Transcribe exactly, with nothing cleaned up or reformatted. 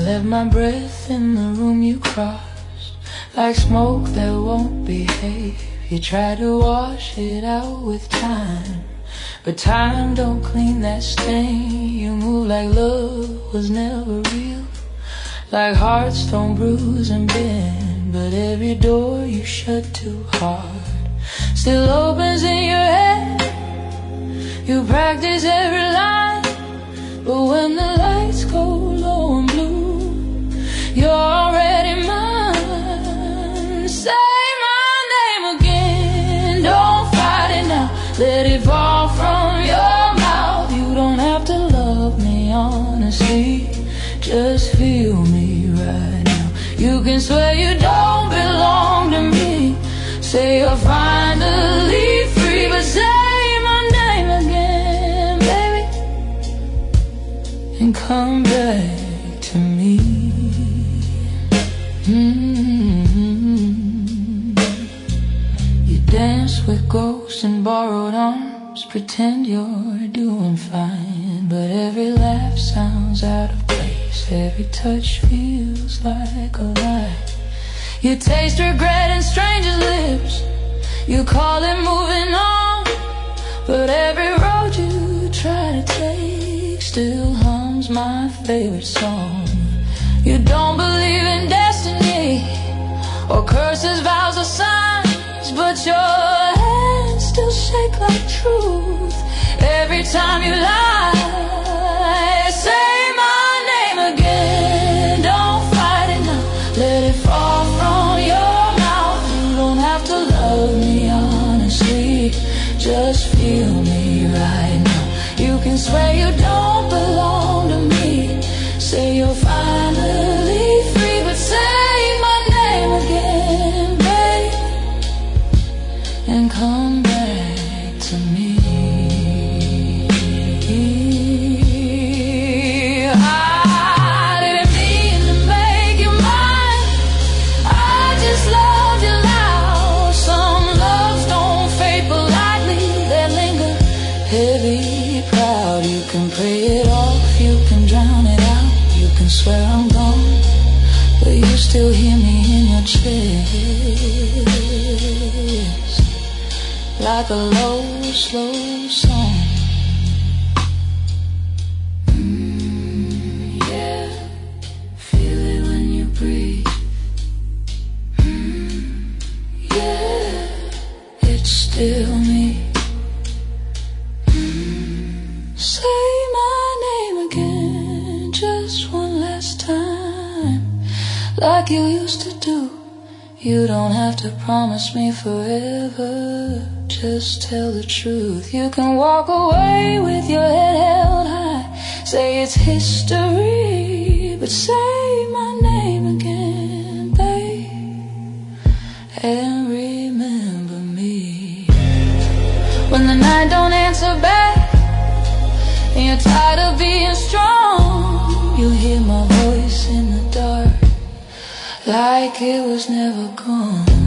left my breath in the room you crossed, like smoke that won't behave. You try to wash it out with time, but time don't clean that stain. You move like love was never real, like hearts don't bruise and bend. But every door you shut too hard still opens in your head. You practice every line, but when the lights go low and blue, you're already mine. Say my name again, don't fight it now, let it fall from your mouth. You don't have to love me honestly, just feel me right now. You can swear you don't belong to me, say you're finally free, but say my name again, baby, and come back to me. Mm-hmm. You dance with ghosts in borrowed arms, pretend you're doing fine, but every laugh sounds out of place, every touch feels like a lie. You taste regret in strangers' lips, you call it moving on, but every road you try to take still hums my favorite song. You don't believe in destiny or curses, vows or signs, but your hands still shake like truth every time you lie. Say my name again, don't fight it now, let it fall from your mouth. You don't have to love me honestly, just feel me right now. You can swear you don't belong to me, say you're finally free, but say my name again, babe, and come back to me. I didn't mean to make you mine, I just loved you loud. Some loves don't fade politely, they linger heavy, proud. You can pray it off, you can drown it out, you can swear I'm gone, but you still hear me in your chest, like a low, slow song. Mm, yeah, feel it when you breathe. Mm, yeah, it's still me. Mm, say my name again, just one last time, like you used to do. You don't have to promise me forever, just tell the truth. You can walk away with your head held high, say it's history, but say my name again, babe, and remember me. When the night don't answer back and you're tired of being strong, you hear my voice in the dark, like it was never gone.